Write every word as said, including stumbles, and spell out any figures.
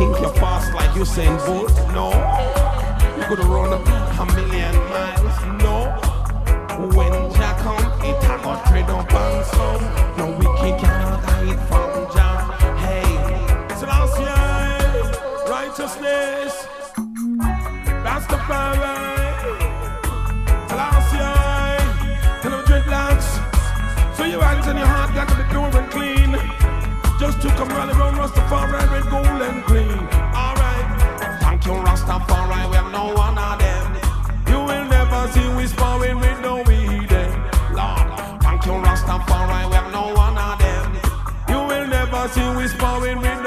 think you're fast like Usain Bolt? No. You could run a million miles? No. When Jah come, it a go tread up on some. No wicked cannot hide from Jah. Hey, Selassie, righteousness, Rastafari, Selassie, tell them dreadlocks. So your hands and your heart got to be pure and clean. Just to come rally round Rastafari with gold and green. Alright, thank you Rastafari, we have no one of them. You will never see we sparring with no weedem. Lord, thank you Rastafari, we have no one of them. You will never see we sparring with